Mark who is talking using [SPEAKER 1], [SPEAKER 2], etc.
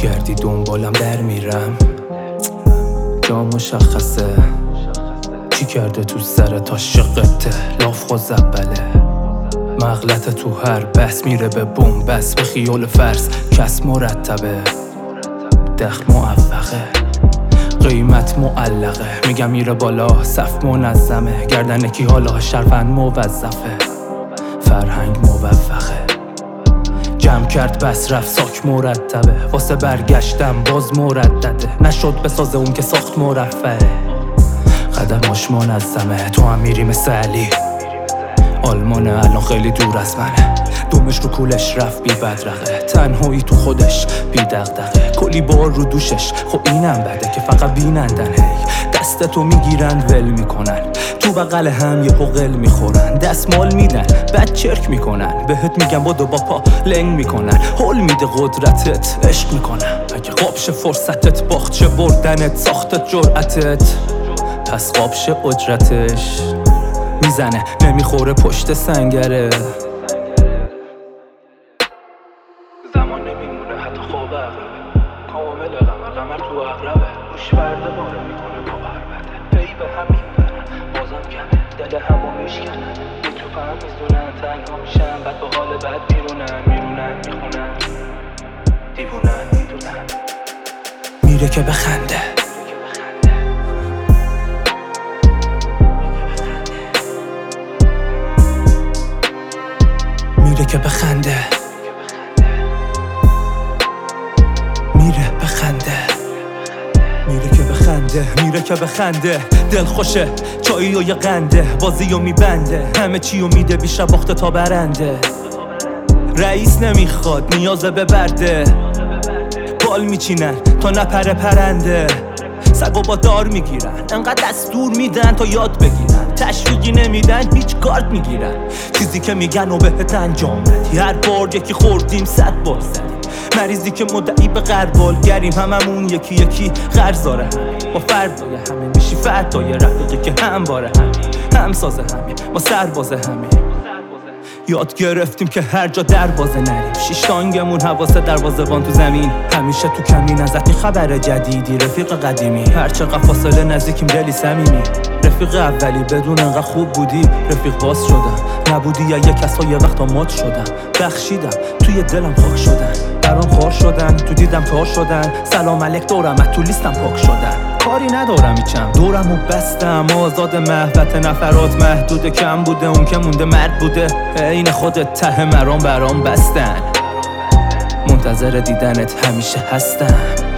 [SPEAKER 1] گردی دنبالم در میرم، جا مشخصه چی کرده تو سر تا شقته. لاف خود زبله مغلط تو هر بس میره به بومبست، به خیال فرس کس مرتبه، دخل موفقه، قیمت معلقه. میگم میره بالا صف منظمه، گردنکی حالا شرفن موظفه، فرهنگ موفقه. جمع کرد بس رفت ساک مرتبه، واسه برگشتم باز مردده. نشد بسازه اون که ساخت مرفعه، قدماش منظمه. تو هم میری مثل علی، آلمانه الان خیلی دور از منه. دومش رو کولش رفت بی بدرقه، تنهایی تو خودش بی دغدغه. کلی بار رو دوشش خب اینم بده که فقط بینندن. هی دستتو میگیرن ول میکنن، تو بغل هم یه قل میخورن، دستمال میدن بعد چرک میکنن. بهت میگم بدو با پا لنگ میکنن، حل میده قدرتت عشق میکنن. اگه قابش فرصتت باخت بردنت ساختت جرأتت، پس قابش اجرتش میزنه نمیخوره پشت سنگره.
[SPEAKER 2] زمان نمیمونه حتی خواب اغربه، کامل قمر تو اغربه. روش فرده باره میکنه با بربده، پی به هم میبرن بازم کمه، دل همو میشکنن. تو فهم میزونن تنها میشن، بعد با حال بد میرونن میخونن دیوونن میدونن.
[SPEAKER 1] میره که بخنده، میره که بخنده، میره بخنده، میره که بخنده، میره که بخنده. دل خوشه چایی و یه قنده، بازی و میبنده، همه چی و میده بیشتر باخته تا برنده. رئیس نمیخواد نیازه به برده، بال میچینن تا نپره پرنده. سگو با دار میگیرن انقدر دستور میدن تا یاد بگیرن، تشویقی نمیدن هیچ کارت میگیرن. چیزی که میگن و بهت انجام بدی، هر بار یکی خوردیم 100 بار زدیم. مریضی که مدعی به غربالگریم، هممون یکی غرزاره همین. با فردای همه میشی فردای رفیقی که همواره همین، همسازه همین، ما سربازه همین. یاد گرفتیم که هر جا دروازه نریم، شیشتانگمون حواسه دروازه‌بان تو زمین. همیشه تو کمین ازت خبر جدیدی، رفیق قدیمی هرچقدر فاصله نزدیکیم دلی صمیمی. رفیق اولی بدون انقدر خوب بودی، رفیق باز شدم نبودی. یا یه کسا یه وقتا مات شدم، بخشیدم توی دلم خاک شدن، برام خار شدن تو دیدم تار شدن. سلام علیک دورم تو لیستم پاک شدن، کاری ندارم ایچم دورم و بستم. آزاد محوت نفرات محدود، کم بوده اون که مونده مرد بوده. این خودت ته مرام برام بستن، منتظر دیدنت همیشه هستم.